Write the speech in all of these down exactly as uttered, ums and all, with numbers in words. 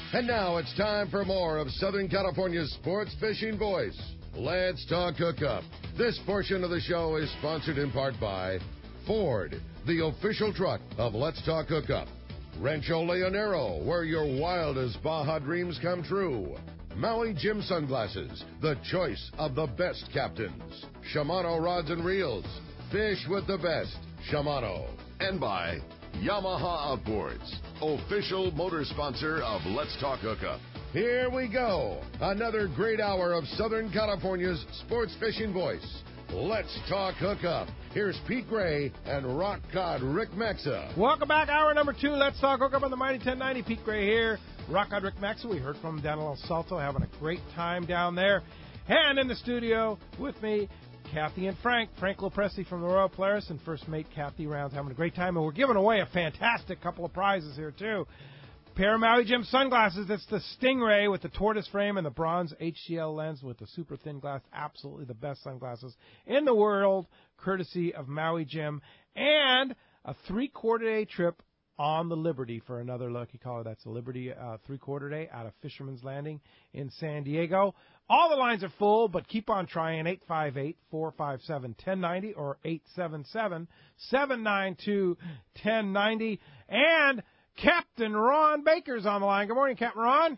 And now it's time for more of Southern California's sports fishing voice. Let's talk hookup. This portion of the show is sponsored in part by Ford, the official truck of Let's Talk Hookup. Rancho Leonero, where your wildest Baja dreams come true. Maui Jim Sunglasses, the choice of the best captains. Shimano Rods and Reels, fish with the best. Shimano. And by Yamaha Outboards, official motor sponsor of Let's Talk Hookup. Here we go. Another great hour of Southern California's sports fishing voice. Let's Talk Hookup. Here's Pete Gray and Rock Cod Rick Maxa. Welcome back. Hour number two. Let's Talk Hookup on the Mighty ten ninety. Pete Gray here. Rock Cod Rick Maxa. We heard from him down in El Salto, having a great time down there. And in the studio with me, Kathy and Frank. Frank Lopresti from the Royal Polaris and first mate Kathy Rounds, having a great time. And we're giving away a fantastic couple of prizes here, too. Pair of Maui Jim sunglasses. That's the Stingray with the tortoise frame and the bronze H C L lens with the super thin glass. Absolutely the best sunglasses in the world, courtesy of Maui Jim. And a three-quarter day trip on the Liberty for another lucky caller. That's the Liberty uh, three-quarter day out of Fisherman's Landing in San Diego. All the lines are full, but keep on trying. eight five eight, four five seven, one zero nine zero or eight seven seven, seven nine two, one zero nine zero. And Captain Ron Baker's on the line. Good morning, Captain Ron.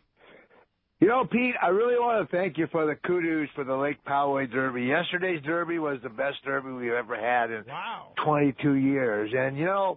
You know, Pete, I really want to thank you for the kudos for the Lake Poway Derby. Yesterday's Derby was the best Derby we've ever had in wow. twenty-two years. And, you know,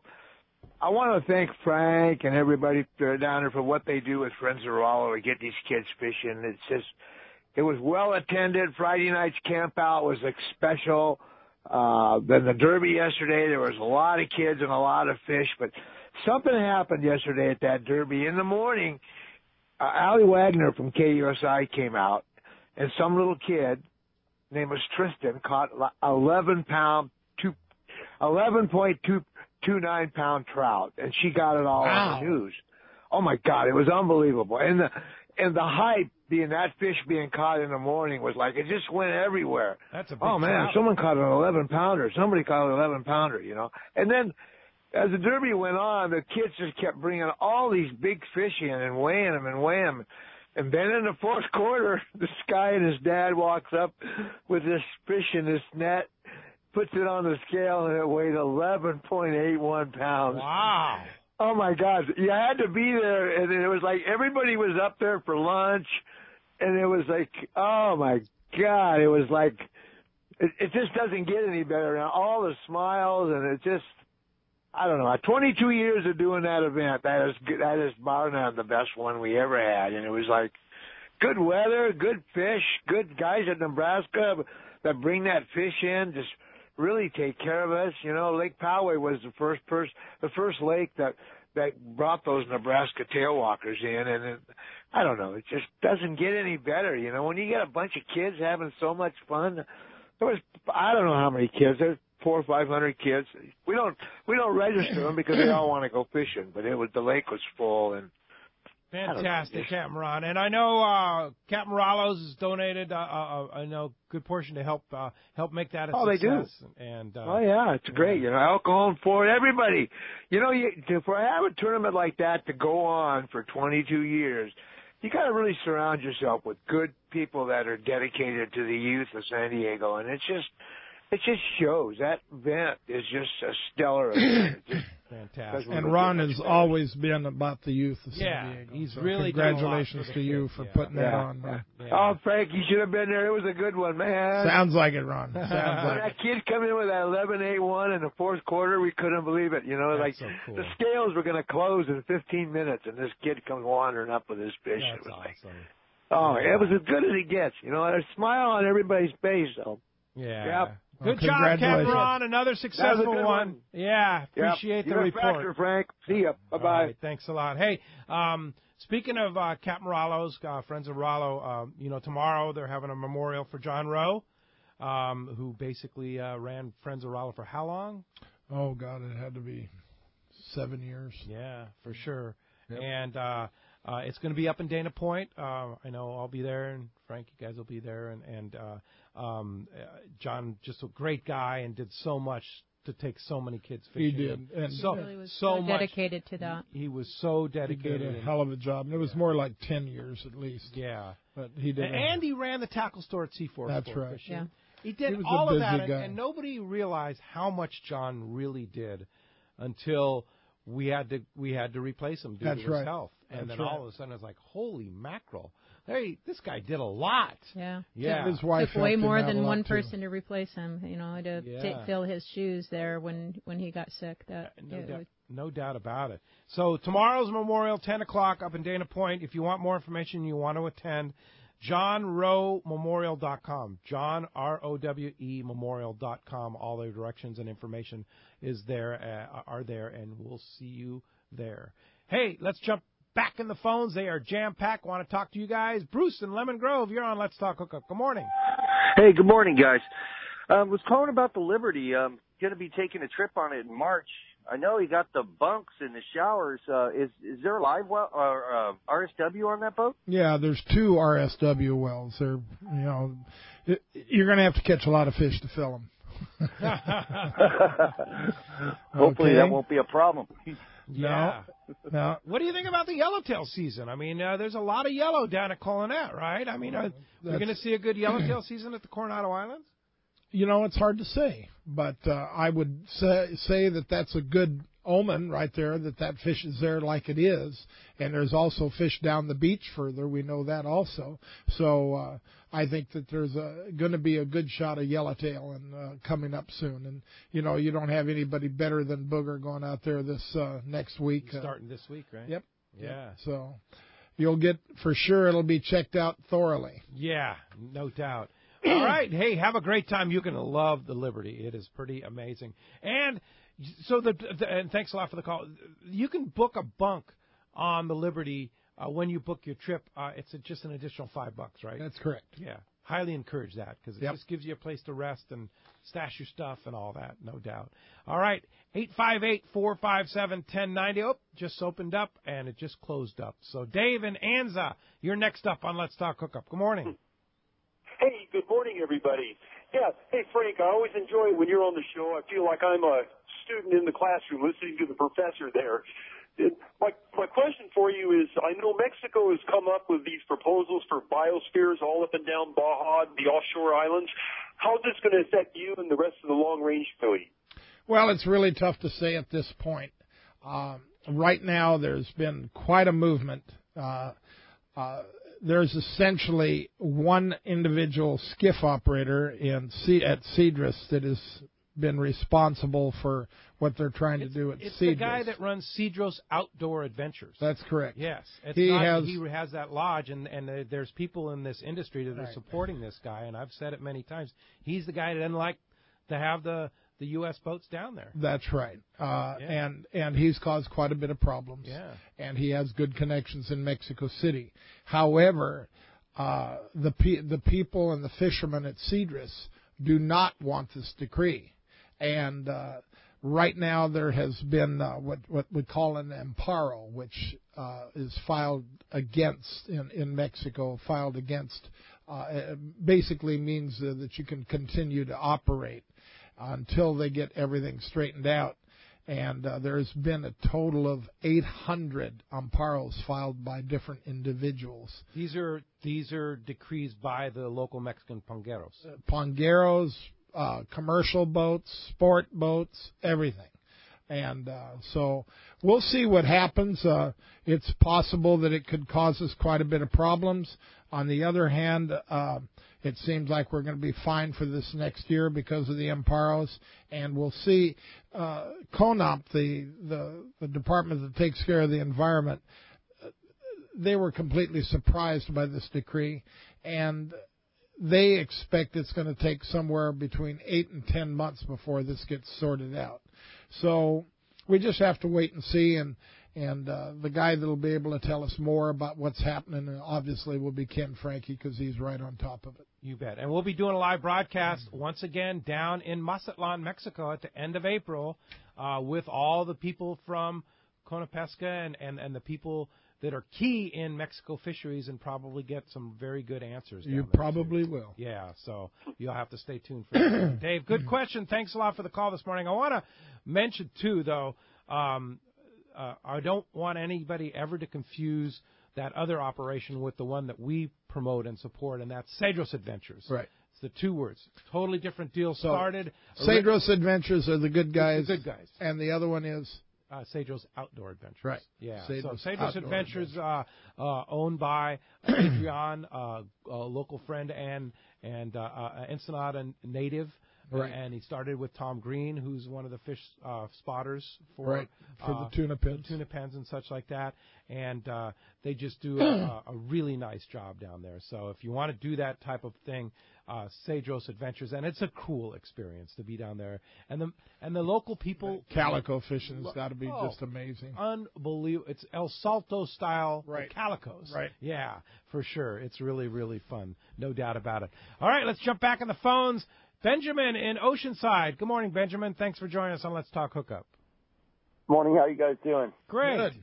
I want to thank Frank and everybody down there for what they do with Friends of Rollo to get these kids fishing. It's just, it was well attended. Friday night's camp out was like special. Uh, then the Derby yesterday, there was a lot of kids and a lot of fish, but something happened yesterday at that Derby. In the morning, uh, Allie Wagner from K U S I came out, and some little kid named was Tristan caught eleven pound, two, eleven point two two nine pound trout, and she got it all wow. on the news. Oh my God, it was unbelievable. And the and the hype being that fish being caught in the morning was like it just went everywhere. That's a big oh man, trout. Someone caught an eleven pounder. Somebody caught an eleven pounder, you know. And then as the Derby went on, the kids just kept bringing all these big fish in and weighing them and weighing them. And then in the fourth quarter, this guy and his dad walks up with this fish in this net, puts it on the scale, and it weighed eleven point eight one pounds. Wow. Oh, my God. You had to be there, and it was like everybody was up there for lunch, and it was like, oh, my God. It was like, it, it just doesn't get any better now. All the smiles, and it just, I don't know. twenty-two years of doing that event, that is, that is bar none the best one we ever had, and it was like good weather, good fish, good guys at Nebraska that bring that fish in, just really take care of us. You know, Lake Poway was the first person, the first lake that that brought those Nebraska tailwalkers in, and it, I don't know, it just doesn't get any better. You know, when you get a bunch of kids having so much fun, there was I don't know how many kids, there's four or five hundred kids. We don't we don't register them because they all want to go fishing, but it was the lake was full and. Fantastic, Captain Ron. And I know uh, Captain Rollo's has donated, uh, uh, I know, a good portion to help uh, help make that a oh, success. Oh, they do. And, uh, oh, yeah, it's great. You know, alcohol and Ford, everybody. You know, you, to, for have a tournament like that to go on for twenty-two years, you got to really surround yourself with good people that are dedicated to the youth of San Diego. And it's just, it just shows. That event is just a stellar event. It just, fantastic. And Ron has always been about the youth of San yeah, Diego. He's so really congratulations to kids, you for yeah. putting yeah. that on. Yeah. Yeah. Oh, Frank, you should have been there. It was a good one, man. Sounds like it, Ron. Sounds when like that kid come in with that eleven eight one in the fourth quarter, we couldn't believe it. You know, That's like so cool. the scales were going to close in fifteen minutes, and this kid comes wandering up with his fish. That's it was awesome. like, oh, it was as good as he gets. You know, a smile on everybody's face, though. Yeah. Yep. Good well, job, Captain Ron. Another successful one. one. Yeah, appreciate yep. the You're report. a factor, Frank. See ya. Bye-bye. All right, thanks a lot. Hey, um, speaking of uh, Captain Rollo's, uh, Friends of Rollo, um, you know, tomorrow they're having a memorial for John Rowe, um, who basically uh, ran Friends of Rollo for how long? Oh, God, it had to be seven years. Yeah, for sure. Yep. And uh, uh, it's going to be up in Dana Point. Uh, I know I'll be there, and Frank, you guys will be there. And, and uh, um, uh, John, just a great guy, and did so much to take so many kids He fishing. did. And so He really was so so much. dedicated to that. He was so he dedicated. did a and- hell of a job. And it was Yeah. more like ten years at least. Yeah. But he did. And a- Andy ran the tackle store at Seaforth That's Sport right. Fishing. Yeah. He did He was a all of that, busy and, guy. and nobody realized how much John really did until we had to we had to replace him due That's to his right. health. And That's then all right. of a sudden, I was like, "Holy mackerel! Hey, this guy did a lot." Yeah. Yeah. His wife Took way helped him more out a than lot, one too. person to replace him, you know, to Yeah. ta- fill his shoes there when, when he got sick. That No, it doubt, was- no doubt about it. So tomorrow's Memorial, ten o'clock up in Dana Point. If you want more information, you want to attend, john rowe memorial dot com. John, R O W E, memorial dot com. All the directions and information is there, uh, are there, and we'll see you there. Hey, let's jump back in the phones. They are jam-packed. Want to talk to you guys. Bruce in Lemon Grove, you're on Let's Talk Hookup. Good morning. Hey, good morning, guys. Um, was calling about the Liberty. Um, going to be taking a trip on it in March. I know he got the bunks in the showers. Uh, is is there a live well or uh, R S W on that boat? Yeah, there's two R S W wells. They're, you know, it, you're going to have to catch a lot of fish to fill them. Hopefully Okay. that won't be a problem. Yeah. No, What do you think about the yellowtail season? I mean, uh, there's a lot of yellow down at Colonet, right? I mean, are we That's- going to see a good yellowtail season at the Coronado Islands? you know, it's hard to say, but uh, I would say, say that that's a good omen right there, that that fish is there like it is. And there's also fish down the beach further. We know that also. So uh, I think that there's going to be a good shot of yellowtail and uh, coming up soon. And, you know, you don't have anybody better than Booger going out there this uh, next week. Uh, Starting this week, right? Yep. Yeah. So you'll get, for sure, it'll be checked out thoroughly. Yeah, no doubt. All right. Hey, have a great time. You're going to love the Liberty. It is pretty amazing. And so the, the and thanks a lot for the call. You can book a bunk on the Liberty uh, when you book your trip. Uh, it's a, just an additional five bucks, right? That's correct. Yeah. Highly encourage that because it Yep. just gives you a place to rest and stash your stuff and all that, no doubt. All right. eight five eight, four five seven, one zero nine zero. Oh, just opened up and it just closed up. So Dave and Anza, you're next up on Let's Talk Hookup. Good morning. Hey, good morning, everybody. Yeah, hey, Frank, I always enjoy it when you're on the show. I feel like I'm a student in the classroom listening to the professor there. And my, my question for you is, I know Mexico has come up with these proposals for biospheres all up and down Baja, the offshore islands. How's this going to affect you and the rest of the long-range fleet? Well, it's really tough to say at this point. Um, right now, there's been quite a movement. Uh, uh, there's essentially one individual skiff operator in C- at Cedrus that has been responsible for what they're trying It's, to do at it's Cedrus. the guy that runs Cedros Outdoor Adventures. That's correct. Yes, it's He not, has- he has that lodge, and and uh, there's people in this industry that are Right. supporting this guy, and I've said it many times. He's the guy that doesn't like to have the the U S boats down there. That's right. Uh, Yeah. and and he's caused quite a bit of problems. Yeah. And he has good connections in Mexico City. However, uh, the pe- the people and the fishermen at Cedrus do not want this decree. And uh, right now there has been uh, what what we call an amparo, which uh, is filed against in in Mexico, filed against. Uh, it basically means uh, that you can continue to operate until they get everything straightened out. And uh, there's been a total of eight hundred amparos filed by different individuals. These are these are decrees by the local Mexican pongueros. Pongueros, uh, commercial boats, sport boats, everything. And uh, so we'll see what happens. Uh, it's possible that it could cause us quite a bit of problems. On the other hand, uh, it seems like we're going to be fine for this next year because of the amparos. And we'll see. Uh, CONOP, the, the, the department that takes care of the environment, they were completely surprised by this decree. And they expect it's going to take somewhere between eight and ten months before this gets sorted out. So we just have to wait and see, and and uh, the guy that will be able to tell us more about what's happening, uh, obviously, will be Ken Frankie because he's right on top of it. You bet. And we'll be doing a live broadcast once again down in Mazatlan, Mexico at the end of April uh, with all the people from Conapesca and, and, and the people that are key in Mexico fisheries and probably get some very good answers. You down there, probably too. will. Yeah, so you'll have to stay tuned for that. Dave, good question. Thanks a lot for the call this morning. I want to mention, too, though, um, uh, I don't want anybody ever to confuse that other operation with the one that we promote and support, and that's Cedros Adventures. Right. It's the two words. Totally different deal. So, Started. Cedros Adventures are the good guys. The good guys. And the other one is? Uh, Cedros Outdoor Adventures. Right. Yeah. Cedros so Cedros Outdoor Adventures, uh, uh, owned by Adrian, uh, a local friend and and uh, uh, Ensenada native. Right. And he started with Tom Green, who's one of the fish uh, spotters for right. for uh, the tuna pens, tuna pens and such like that. And uh, they just do a, a really nice job down there. So if you want to do that type of thing, uh, Cedros Adventures, and it's a cool experience to be down there. And the and the local people, calico fishing has got to be oh, just amazing, unbelievable. It's El Salto style right. calicos, right? Yeah, for sure. It's really really fun, no doubt about it. All right, let's jump back on the phones. Benjamin in Oceanside. Good morning, Benjamin. Thanks for joining us on Let's Talk Hookup. Morning. How you guys doing? Great. Good.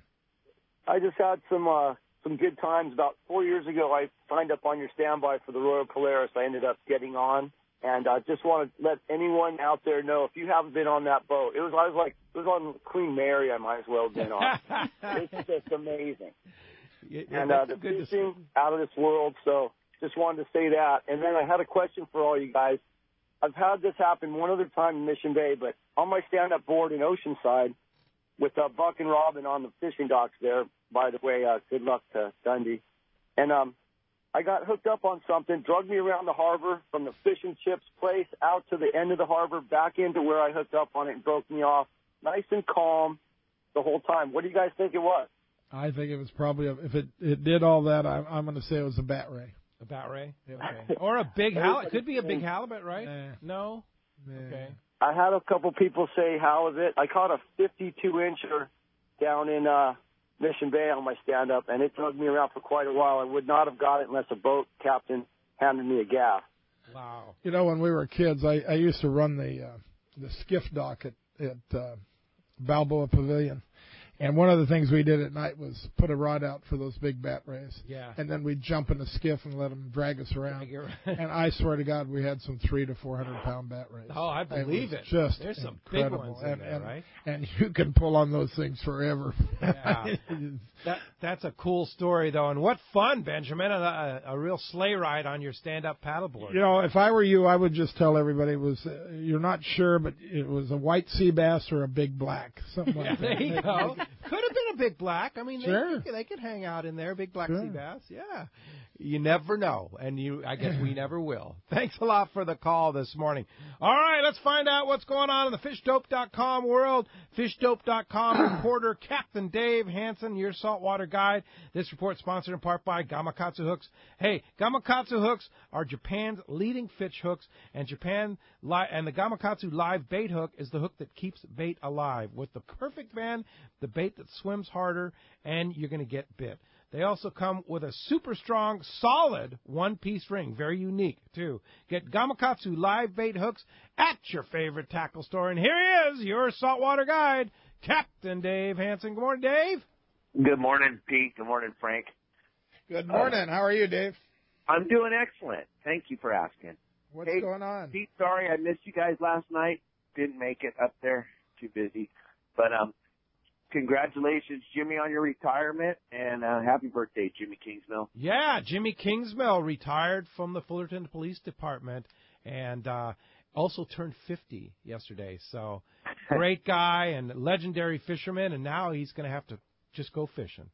I just had some uh, some good times. About four years ago, I signed up on your standby for the Royal Polaris. I ended up getting on, and I uh, just want to let anyone out there know, if you haven't been on that boat, it was I was like it was on Queen Mary. I might as well have been on. It's just amazing, yeah, and uh, the fishing out of this world. So just wanted to say that. And then I had a question for all you guys. I've had this happen one other time in Mission Bay, but on my stand-up board in Oceanside with uh, Buck and Robin on the fishing docks there, by the way, uh, good luck to Dundee. And um, I got hooked up on something, drug me around the harbor from the fish and chips place out to the end of the harbor, back into where I hooked up on it and broke me off. Nice and calm the whole time. What do you guys think it was? I think it was probably, a, if it, it did all that, I, I'm going to say it was a bat ray. A bat ray? Okay. Or a big halibut. It could be a big halibut, right? Nah. No? Nah. Okay. I had a couple people say, how is it? I caught a fifty-two incher down in uh, Mission Bay on my stand-up, and it drug me around for quite a while. I would not have got it unless a boat captain handed me a gaff. Wow. You know, when we were kids, I, I used to run the uh, the skiff dock at, at uh, Balboa Pavilion. And one of the things we did at night was put a rod out for those big bat rays. Yeah. And then we'd jump in a skiff and let them drag us around. And I swear to God, we had some three to four hundred pound bat rays. Oh, I believe it. it. Just There's some incredible. big ones in and, there, and, right? And you can pull on those things forever. Yeah. that that's a cool story, though. And what fun, Benjamin! A, a, a real sleigh ride on your stand-up paddleboard. You know, if I were you, I would just tell everybody it was. Uh, you're not sure, but it was a white sea bass or a big black, something like yeah, that. There you go. Could have been a big black. I mean, sure. they, they could hang out in there, big black sure. sea bass. Yeah, you never know, and you, I guess we never will. Thanks a lot for the call this morning. All right, let's find out what's going on in the fish dope dot com world. fish dope dot com reporter Captain Dave Hansen, your saltwater guide. This report sponsored in part by Gamakatsu Hooks. Hey, Gamakatsu Hooks are Japan's leading fish hooks, and Japan li- and the Gamakatsu live bait hook is the hook that keeps bait alive. With the perfect band, the bait that swims harder, and you're going to get bit. They also come with a super strong, solid one-piece ring. Very unique, too. Get Gamakatsu live bait hooks at your favorite tackle store. And here he is, your saltwater guide, Captain Dave Hansen. Good morning, Dave. Good morning, Pete. Good morning, Frank. Good morning. Uh, How are you, Dave? I'm doing excellent. Thank you for asking. What's hey, going on? Pete, sorry I missed you guys last night. Didn't make it up there. Too busy. But um, congratulations, Jimmy, on your retirement, and uh, happy birthday, Jimmy Kingsmill. Yeah, Jimmy Kingsmill retired from the Fullerton Police Department and uh, also turned fifty yesterday. So great guy and legendary fisherman, and now he's going to have to just go fishing.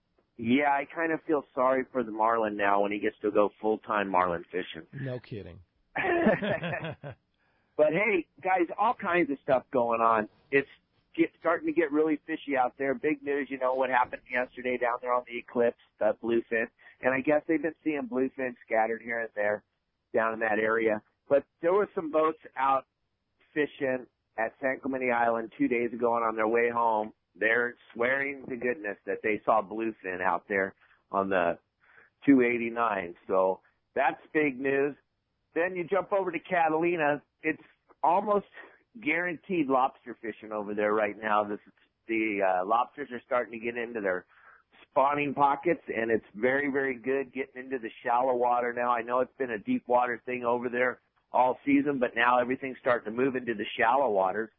Yeah, I kind of feel sorry for the marlin now when he gets to go full-time marlin fishing. No kidding. But, hey, guys, all kinds of stuff going on. It's get, starting to get really fishy out there. Big news, you know, what happened yesterday down there on the Eclipse, the bluefin. And I guess they've been seeing bluefin scattered here and there down in that area. But there were some boats out fishing at San Clemente Island two days ago, and on their way home, they're swearing to goodness that they saw bluefin out there on the two eighty-nine. So that's big news. Then you jump over to Catalina. It's almost guaranteed lobster fishing over there right now. This, the uh, lobsters are starting to get into their spawning pockets, and it's very, very good getting into the shallow water now. I know it's been a deep water thing over there all season, but now everything's starting to move into the shallow waters.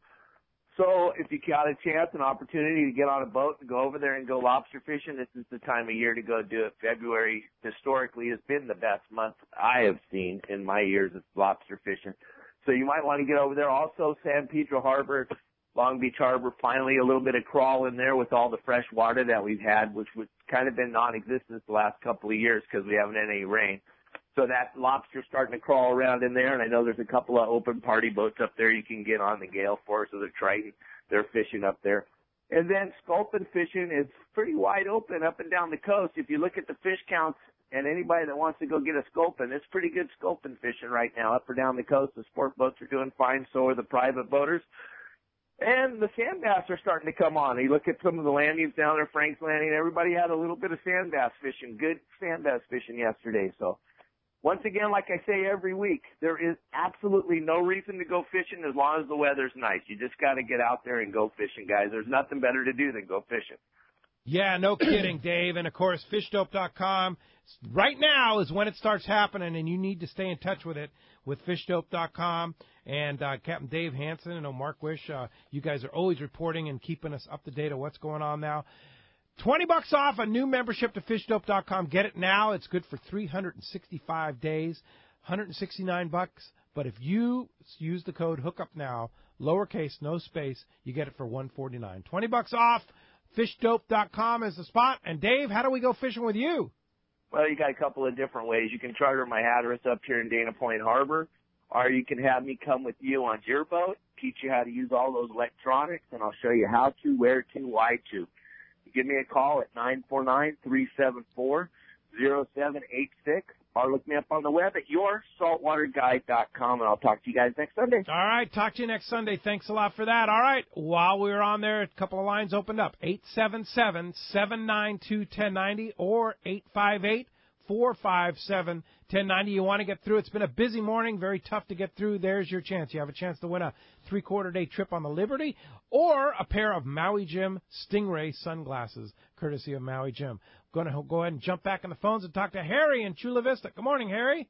So if you got a chance, an opportunity to get on a boat and go over there and go lobster fishing, this is the time of year to go do it. February historically has been the best month I have seen in my years of lobster fishing. So you might want to get over there. Also, San Pedro Harbor, Long Beach Harbor, finally a little bit of crawl in there with all the fresh water that we've had, which was kind of been non-existent the last couple of years because we haven't had any rain. So that lobster's starting to crawl around in there, and I know there's a couple of open party boats up there you can get on the Gale Force or the Triton. They're fishing up there. And then sculpin fishing is pretty wide open up and down the coast. If you look at the fish counts and anybody that wants to go get a sculpin, it's pretty good sculpin fishing right now up or down the coast. The sport boats are doing fine, so are the private boaters. And the sand bass are starting to come on. You look at some of the landings down there, Frank's Landing, everybody had a little bit of sand bass fishing, good sand bass fishing yesterday. So once again, like I say every week, there is absolutely no reason to go fishing as long as the weather's nice. You just got to get out there and go fishing, guys. There's nothing better to do than go fishing. Yeah, no kidding, Dave. And, of course, fish dope dot com. Right now is when it starts happening, and you need to stay in touch with it with fish dope dot com. And uh, Captain Dave Hansen and Mark Wish, uh, you guys are always reporting and keeping us up to date on what's going on now. twenty bucks off a new membership to fish dope dot com. Get it now. It's good for three hundred sixty-five days, one hundred sixty-nine bucks. But if you use the code HOOKUPNOW, lowercase, no space, you get it for one hundred forty-nine dollars. twenty bucks off. fish dope dot com is the spot. And, Dave, how do we go fishing with you? Well, you got a couple of different ways. You can charter my Hatteras up here in Dana Point Harbor, or you can have me come with you on your boat, teach you how to use all those electronics, and I'll show you how to, where to, why to. Give me a call at nine four nine, three seven four, zero seven eight six, or look me up on the web at your saltwater guide dot com, and I'll talk to you guys next Sunday. All right, talk to you next Sunday. Thanks a lot for that. All right, while we were on there, a couple of lines opened up, eight seven seven, seven nine two, one zero nine zero or eight five eight, four five seven, one zero nine zero. You want to get through. It's been a busy morning, very tough to get through. There's your chance. You have a chance to win a three-quarter day trip on the Liberty or a pair of Maui Jim Stingray sunglasses, courtesy of Maui Jim. Going to go ahead and jump back on the phones and talk to Harry in Chula Vista. Good morning, Harry.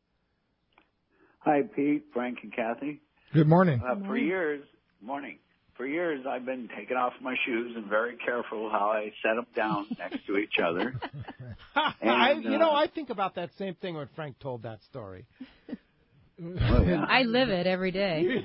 Hi, Pete, Frank, and Kathy. Good morning. Uh, for years, morning. For years, I've been taking off my shoes and very careful how I set them down next to each other. And, I, you uh, know, I think about that same thing when Frank told that story. Well, yeah. I live it every day.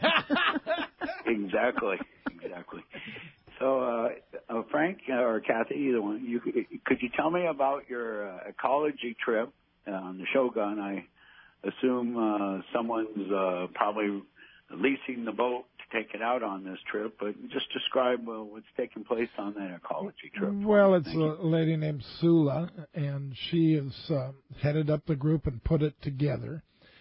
Exactly, exactly. So, uh, uh, Frank or Kathy, either one, you could you tell me about your uh, ecology trip uh, on the Shogun? I assume uh, someone's uh, probably leasing the boat to take it out on this trip, but just describe uh, what's taking place on that ecology trip. Well, it's Thank a you. lady named Sula, and she has uh, headed up the group and put it together.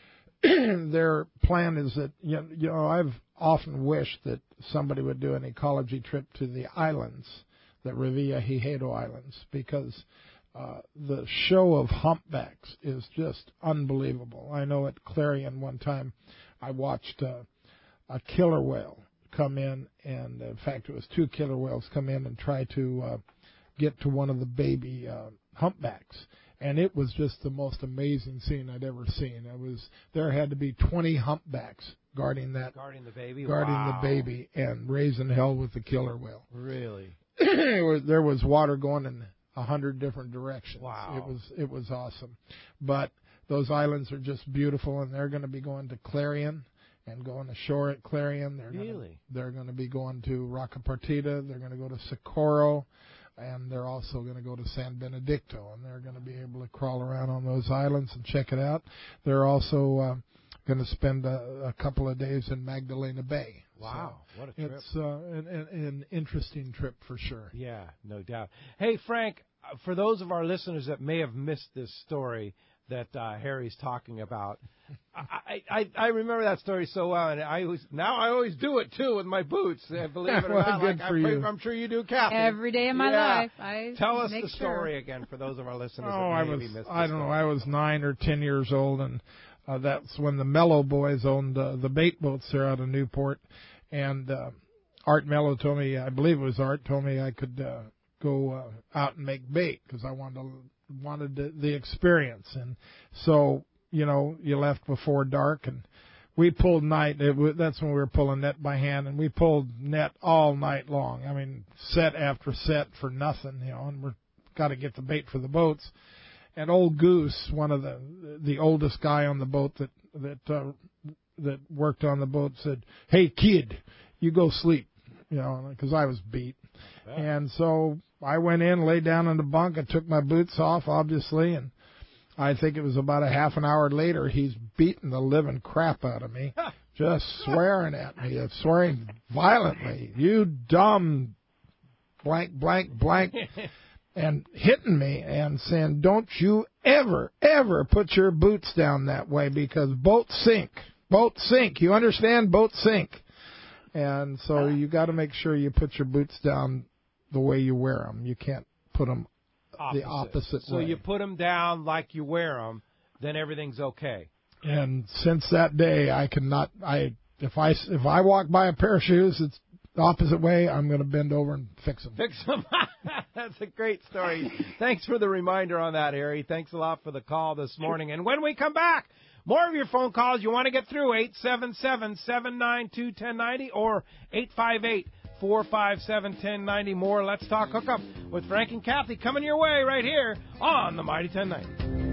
Their plan is that, you know, you know, I've often wished that somebody would do an ecology trip to the islands, the Revillagigedo Islands, because uh, the show of humpbacks is just unbelievable. I know at Clarion one time I watched uh, a killer whale come in, and in fact it was two killer whales come in and try to uh, get to one of the baby uh, humpbacks. And it was just the most amazing scene I'd ever seen. It was there had to be twenty humpbacks guarding that, guarding the baby, guarding wow. the baby, and raising hell with the killer whale. Really, it was, there was water going in a hundred different directions. Wow, it was it was awesome. But those islands are just beautiful, and they're going to be going to Clarion and going ashore at Clarion. They're really, gonna, they're going to be going to Rocca Partida. They're going to go to Socorro. And they're also going to go to San Benedicto, and they're going to be able to crawl around on those islands and check it out. They're also uh, going to spend a, a couple of days in Magdalena Bay. Wow, so what a trip. It's uh, an, an, an interesting trip for sure. Yeah, no doubt. Hey, Frank, for those of our listeners that may have missed this story that uh, Harry's talking about, I, I I remember that story so well, and I always, now I always do it too with my boots. Uh, believe it or well, not, good like for I'm, you. I'm sure you do, Kathy. Every day of my yeah. life, I tell us make the sure. story again for those of our listeners. Oh, that I maybe was missed I the don't know. story. I was nine or ten years old, and uh, that's when the Mello boys owned uh, the bait boats there out of Newport, and uh, Art Mello told me, I believe it was Art, told me I could uh, go uh, out and make bait because I wanted to, wanted the, the experience. And so, you know, you left before dark, and we pulled night. It was, that's when we were pulling net by hand, and we pulled net all night long. I mean, set after set for nothing, you know, and we're got to get the bait for the boats. And old Goose, one of the the oldest guy on the boat that that uh, that worked on the boat, said, "Hey kid, you go sleep," you know, because I was beat. Yeah. And so I went in, laid down on the bunk, I took my boots off, obviously, and I think it was about a half an hour later, he's beating the living crap out of me, just swearing at me, swearing violently, "You dumb blank blank blank." And hitting me and saying, "Don't you ever, ever put your boots down that way because boats sink. Boats sink. You understand? Boats sink." And so you got to make sure you put your boots down the way you wear them. You can't put them opposite. the opposite so way. So you put them down like you wear them, then everything's okay. And since that day, I cannot. I if I if I walk by a pair of shoes, it's the opposite way, I'm going to bend over and fix them. Fix them. That's a great story. Thanks for the reminder on that, Harry. Thanks a lot for the call this morning. And when we come back, more of your phone calls you want to get through, eight seven seven, seven nine two, one oh nine oh or eight five eight, four five seven, one oh nine oh. More Let's Talk Hookup with Frank and Kathy coming your way right here on the Mighty ten ninety.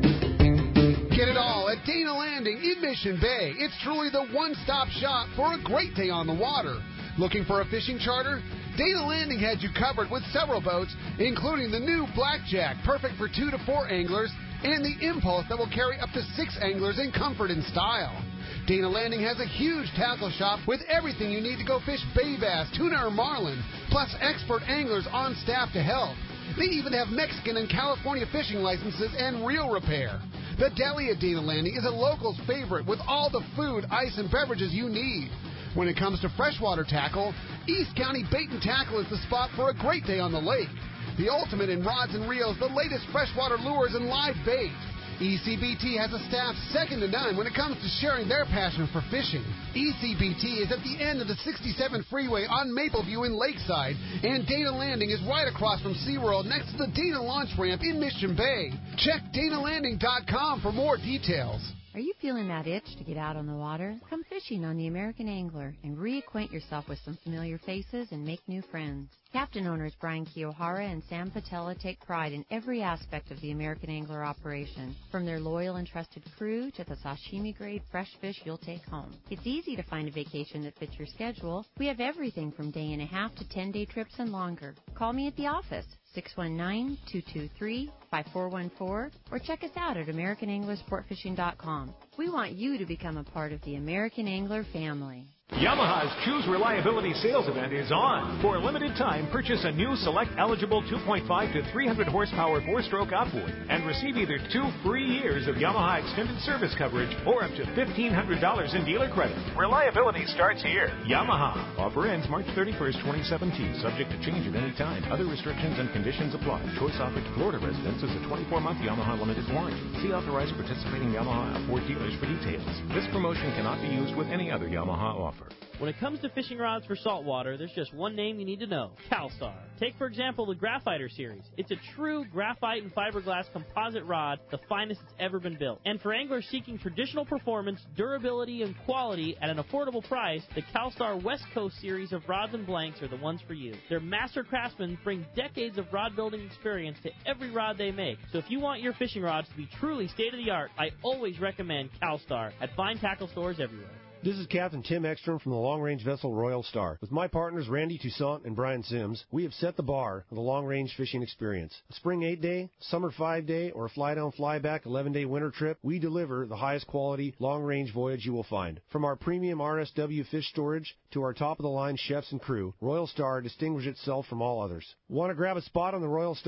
Get it all at Dana Landing in Mission Bay. It's truly the one-stop shop for a great day on the water. Looking for a fishing charter? Dana Landing had you covered with several boats, including the new Blackjack, perfect for two to four anglers, and the Impulse that will carry up to six anglers in comfort and style. Dana Landing has a huge tackle shop with everything you need to go fish bay bass, tuna, or marlin, plus expert anglers on staff to help. They even have Mexican and California fishing licenses and reel repair. The deli at Dana Landing is a local's favorite with all the food, ice, and beverages you need. When it comes to freshwater tackle, East County Bait and Tackle is the spot for a great day on the lake. The ultimate in rods and reels, the latest freshwater lures and live bait. E C B T has a staff second to none when it comes to sharing their passion for fishing. E C B T is at the end of the sixty-seven freeway on Mapleview in Lakeside, and Dana Landing is right across from SeaWorld next to the Dana Launch Ramp in Mission Bay. Check Dana Landing dot com for more details. Are you feeling that itch to get out on the water? Come fishing on the American Angler and reacquaint yourself with some familiar faces and make new friends. Captain owners Brian Kiyohara and Sam Patella take pride in every aspect of the American Angler operation, from their loyal and trusted crew to the sashimi-grade fresh fish you'll take home. It's easy to find a vacation that fits your schedule. We have everything from day and a half to ten-day trips and longer. Call me at the office, six one nine, two two three, five four one four, or check us out at American Angler Sport Fishing dot com. We want you to become a part of the American Angler family. Yamaha's Choose Reliability Sales Event is on. For a limited time, purchase a new select eligible two point five to three hundred horsepower four-stroke outboard and receive either two free years of Yamaha extended service coverage or up to fifteen hundred dollars in dealer credit. Reliability starts here. Yamaha. Offer ends March thirty-first, twenty seventeen. Subject to change at any time. Other restrictions and conditions apply. Choice offered to Florida residents is a twenty-four month Yamaha limited warranty. See authorized participating Yamaha Ford dealers for details. This promotion cannot be used with any other Yamaha offer. When it comes to fishing rods for saltwater, there's just one name you need to know, CalStar. Take, for example, the Graphiter series. It's a true graphite and fiberglass composite rod, the finest it's ever been built. And for anglers seeking traditional performance, durability, and quality at an affordable price, the CalStar West Coast series of rods and blanks are the ones for you. Their master craftsmen bring decades of rod building experience to every rod they make. So if you want your fishing rods to be truly state-of-the-art, I always recommend CalStar at fine tackle stores everywhere. This is Captain Tim Ekstrom from the long-range vessel Royal Star. With my partners Randy Toussaint and Brian Sims, we have set the bar for the long-range fishing experience. A spring eight-day, summer five-day, or a fly-down, fly-back eleven-day winter trip, we deliver the highest quality long-range voyage you will find. From our premium R S W fish storage to our top-of-the-line chefs and crew, Royal Star distinguishes itself from all others. Want to grab a spot on the Royal Star?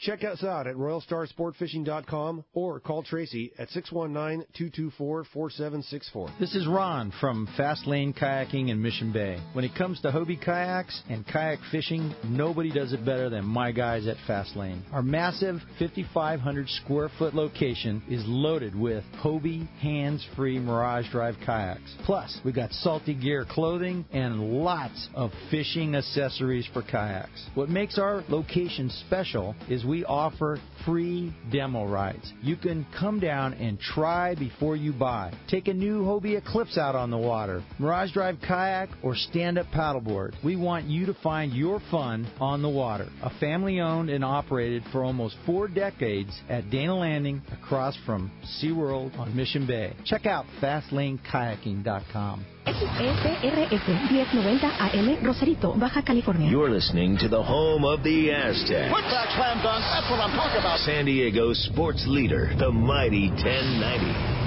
Check us out at royal star sport fishing dot com or call Tracy at six one nine, two two four, four seven six four. This is Ron from Fast Lane Kayaking in Mission Bay. When it comes to Hobie kayaks and kayak fishing, nobody does it better than my guys at Fast Lane. Our massive fifty-five hundred square foot location is loaded with Hobie hands-free Mirage Drive kayaks. Plus, we've got Salty Gear clothing and lots of fishing accessories for kayaks. What makes our location special is we offer free demo rides. You can come down and try before you buy. Take a new Hobie Eclipse out on the water, Mirage Drive kayak, or stand-up paddleboard. We want you to find your fun on the water. A family-owned and operated for almost four decades at Dana Landing across from SeaWorld on Mission Bay. Check out fast lane kayaking dot com. X E P R S ten ninety A M, Rosarito, Baja California. You're listening to the home of the Aztecs. Whiplash slam dunk, that's what I'm talking about. San Diego's sports leader, the Mighty ten ninety.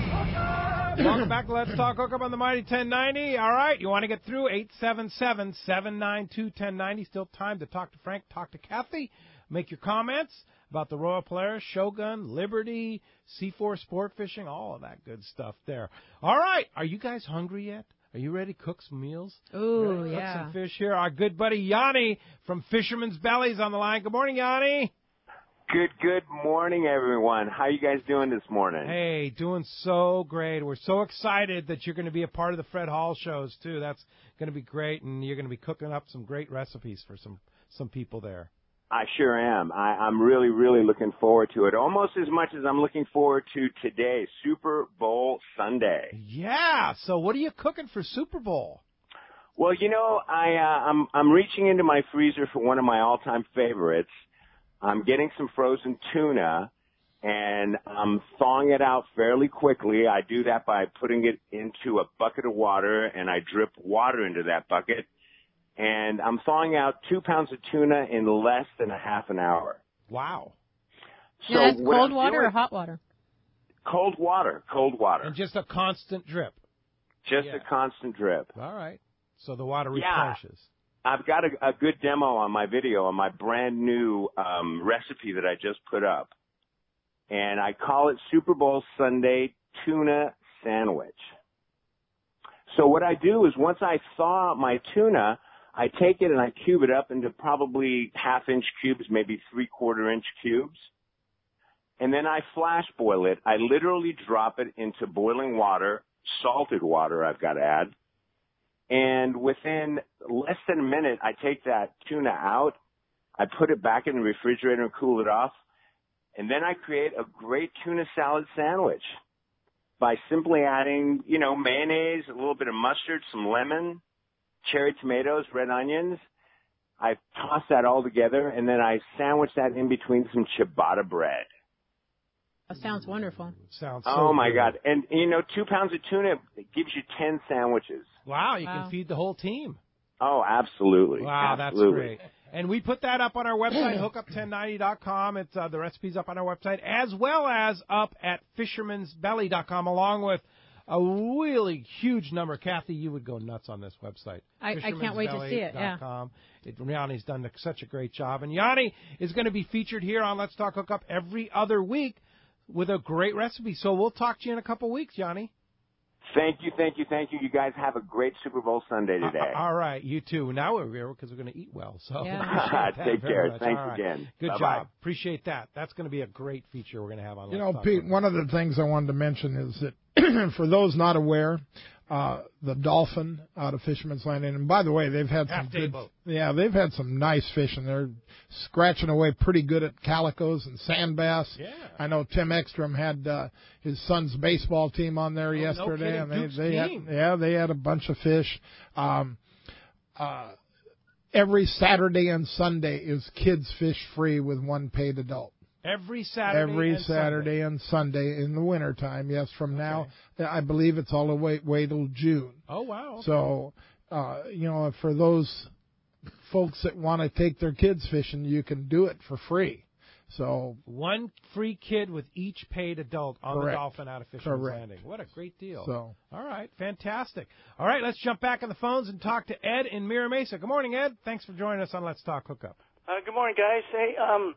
Welcome back to Let's Talk Hookup on the Mighty ten ninety. All right, you want to get through, eight seven seven, seven nine two, one zero nine zero. Still time to talk to Frank, talk to Kathy. Make your comments about the Royal Polaris, Shogun, Liberty, C four Sport Fishing, all of that good stuff there. All right, are you guys hungry yet? Are you ready to cook some meals? Ooh, cook yeah. some fish here. Our good buddy Yanni from Fisherman's Bellies on the line. Good morning, Yanni. Good, good morning, everyone. How you guys doing this morning? Hey, doing so great. We're so excited that you're going to be a part of the Fred Hall shows, too. That's going to be great, and you're going to be cooking up some great recipes for some, some people there. I sure am. I, I'm really, really looking forward to it, almost as much as I'm looking forward to today, Super Bowl Sunday. Yeah, so what are you cooking for Super Bowl? Well, you know, I, uh, I'm, I'm reaching into my freezer for one of my all-time favorites. I'm getting some frozen tuna, and I'm thawing it out fairly quickly. I do that by putting it into a bucket of water, and I drip water into that bucket. And I'm thawing out two pounds of tuna in less than a half an hour. Wow. So Yeah, that's what cold I'm water doing- or hot water? Cold water, cold water. And just a constant drip. Just Yeah. a constant drip. All right. So the water Yeah. replenishes. I've got a, a good demo on my video on my brand new um, recipe that I just put up. And I call it Super Bowl Sunday Tuna Sandwich. So what I do is once I thaw my tuna, I take it and I cube it up into probably half-inch cubes, maybe three-quarter-inch cubes. And then I flash boil it. I literally drop it into boiling water, salted water I've got to add. And within less than a minute, I take that tuna out, I put it back in the refrigerator and cool it off, and then I create a great tuna salad sandwich by simply adding, you know, mayonnaise, a little bit of mustard, some lemon, cherry tomatoes, red onions. I toss that all together, and then I sandwich that in between some ciabatta bread. That sounds wonderful. Sounds so Oh, my good. God. And, you know, two pounds of tuna gives you ten sandwiches. Wow, you Wow. can feed the whole team. Oh, absolutely. Wow, absolutely. that's great. And we put that up on our website, hookup ten ninety dot com. It's uh, the recipe's up on our website, as well as up at fisherman's belly dot com, along with a really huge number. Kathy, you would go nuts on this website. I, I can't wait to see it, yeah. It, Yanni's done such a great job. And Yanni is going to be featured here on Let's Talk Hookup every other week with a great recipe. So we'll talk to you in a couple weeks, Yanni. Thank you, thank you, thank you. You guys have a great Super Bowl Sunday today. Uh, all right, you too. Now we're here because we're going to eat well. So Yeah. appreciate that Take very care. much. Thanks All right. again. Good Bye-bye. job. Appreciate that. That's going to be a great feature we're going to have on. You Let's know, Talk Pete, Hookup. one of the things I wanted to mention is that for those not aware, uh, the Dolphin out of Fisherman's Landing, and by the way, they've had some Half-day good, boat. yeah, they've had some nice fishing. They're scratching away pretty good at calicos and sand bass. Yeah. I know Tim Ekstrom had uh, his son's baseball team on there Oh, no yesterday, kidding. and they, Duke's they had, team. yeah, they had a bunch of fish. Um, uh, every Saturday and Sunday is kids fish free with one paid adult. Every Saturday Every and Saturday and Sunday in the wintertime, yes, from now, I believe it's all the way, way till June. Oh, wow. Okay. So, uh, you know, for those folks that want to take their kids fishing, you can do it for free. So One free kid with each paid adult on Correct. the Dolphin out of Fisherman's Correct. Landing. What a great deal. So- All right, fantastic. All right, let's jump back on the phones and talk to Ed in Mira Mesa. Good morning, Ed. Thanks for joining us on Let's Talk Hookup. Uh, good morning, guys. Hey, um,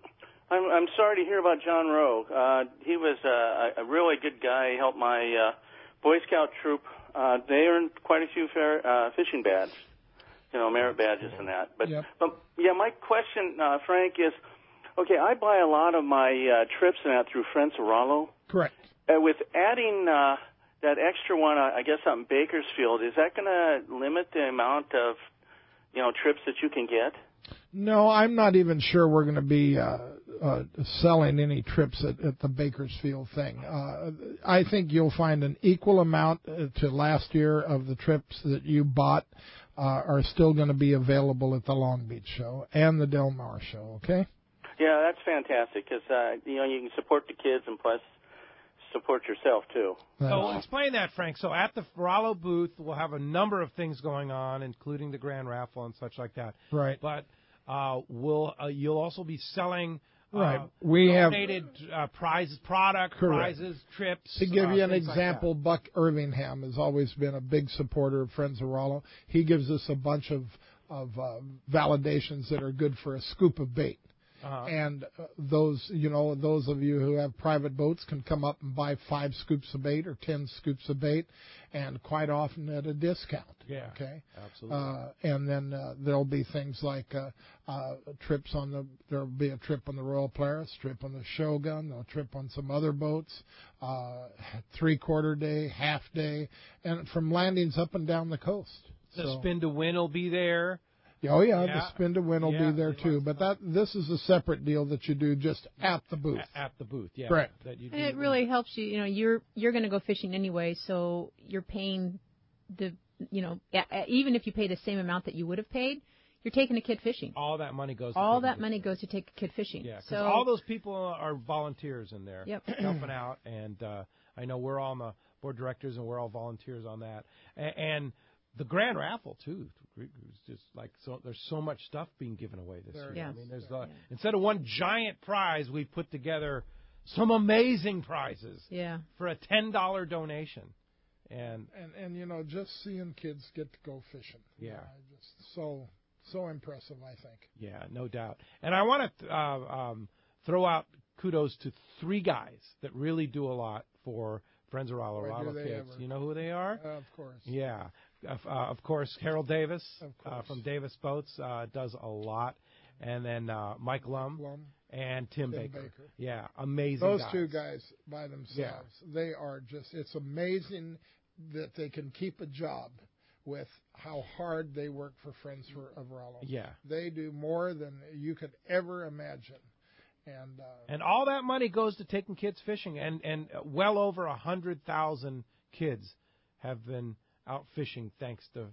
I'm I'm sorry to hear about John Rowe. Uh, he was uh, a, a really good guy. He helped my uh, Boy Scout troop. Uh, they earned quite a few fair, uh, fishing badges, you know, merit badges and that. But, Yep. but yeah, my question, uh, Frank, is, okay, I buy a lot of my uh, trips and that through Friends of Rollo. Correct. Uh, with adding uh, that extra one, uh, I guess, out in Bakersfield, is that going to limit the amount of, you know, trips that you can get? No, I'm not even sure we're going to be uh, uh, selling any trips at, at the Bakersfield thing. Uh, I think you'll find an equal amount uh, to last year of the trips that you bought uh, are still going to be available at the Long Beach show and the Del Mar show, okay? Yeah, that's fantastic because, uh, you know, you can support the kids and plus support yourself, too. So explain that, Frank. So at the Rollo booth, we'll have a number of things going on, including the grand raffle and such like that. Right. But uh, we'll uh, you'll also be selling uh, Right. We have donated uh, prizes, product Correct. prizes, trips. To give uh, you an things like example, Buck Irvingham has always been a big supporter of Friends of Rollo. He gives us a bunch of of uh, validations that are good for a scoop of bait. Uh-huh. And uh, those, you know, those of you who have private boats can come up and buy five scoops of bait or ten scoops of bait, and quite often at a discount. Yeah, okay, absolutely. Uh, and then uh, there'll be things like uh, uh, trips on the. There'll be a trip on the Royal Polaris, trip on the Shogun, a trip on some other boats, uh, three quarter day, half day, and from landings up and down the coast. The So- spin to win will be there. Oh yeah, Yeah. the spin to win will Yeah, be there too. But that this is a separate deal that you do just at the booth. At, at the booth, yeah. Correct. That you And do- it really helps you. You know, you're you're going to go fishing anyway, so you're paying the, you know, a- a- even if you pay the same amount that you would have paid, you're taking a kid fishing. all that money goes. All to that money goes to take a kid fishing. Yeah, because so all those people are volunteers in there, Yep. helping out, and uh, I know we're all on the board of directors and we're all volunteers on that, and, and the grand raffle too. It's just like so. There's so much stuff being given away this There year. is. I mean, there's uh, instead of one giant prize, we put together some amazing prizes yeah. for a ten dollar donation, and And and you know, just seeing kids get to go fishing. Yeah. Uh, just so so impressive, I think. yeah, no doubt. And I want to uh, um, throw out kudos to three guys that really do a lot for Friends of Rollo, Boy, do Rollo they Kids. ever. You know who they are? Uh, of course. Yeah. Of, uh, of course, Harold Davis Of uh, course. from Davis Boats uh, does a lot. And then uh, Mike Lum Lum. and Tim, Tim Baker. Baker. Yeah, amazing Those guys. two guys by themselves, they are just. It's amazing that they can keep a job with how hard they work for Friends for, of Rollo. Yeah. They do more than you could ever imagine. And uh, And all that money goes to taking kids fishing. And, and well over one hundred thousand kids have been out fishing thanks to